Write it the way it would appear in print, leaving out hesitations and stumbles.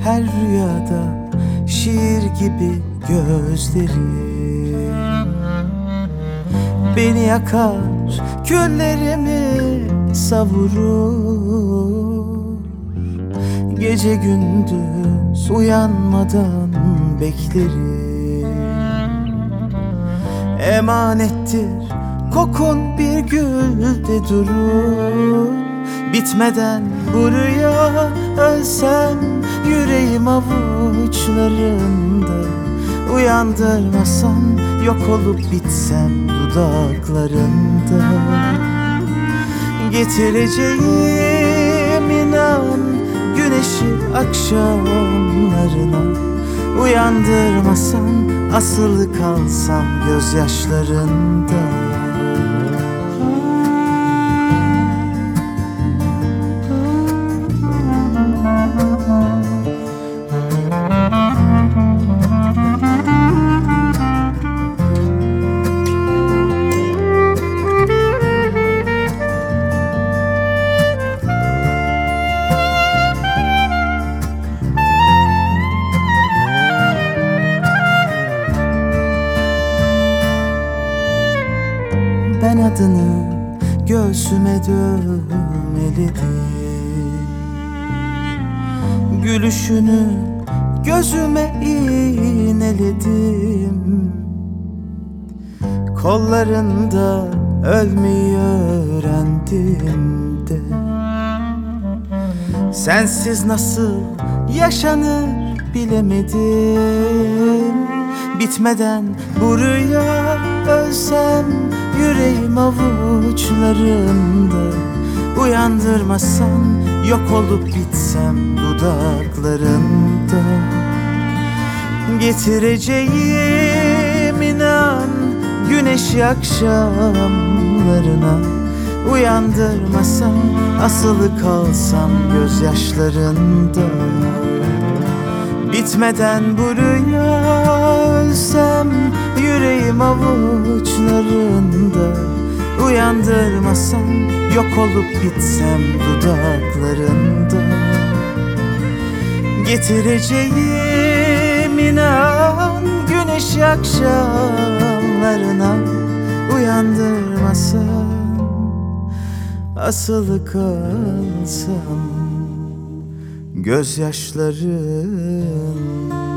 her rüyada şiir gibi gözlerim. Beni yakar, küllerimi savurur. Gece gündüz uyanmadan beklerim. Emanettir kokun bir gülde durur. Bitmeden bu rüya, ölsem yüreğim avuçlarında. Uyandırmasan yok olup bitsem dudaklarında. Getireceğim inan güneşi akşamlarına. Uyandırmasan asılı kalsam gözyaşlarında. Ben adını göğsüme dövmelidim. Gülüşünü gözüme iğneledim. Kollarında ölmeyi öğrendim de. Sensiz nasıl yaşanır bilemedim. Bitmeden bu rüya, ölsem yüreğim avuçlarında. Uyandırmasan yok olup bitsem dudaklarında. Getireceğim inan güneşi akşamlarına. Uyandırmasan asılı kalsam gözyaşlarında. Bitmeden bu rüya, ölsem yüreğim avuçlarında. Uyandırmasan yok olup bitsem dudaklarında. Getireceğim inan güneşi akşamlarına. Uyandırmasan asılı kalsam gözyaşların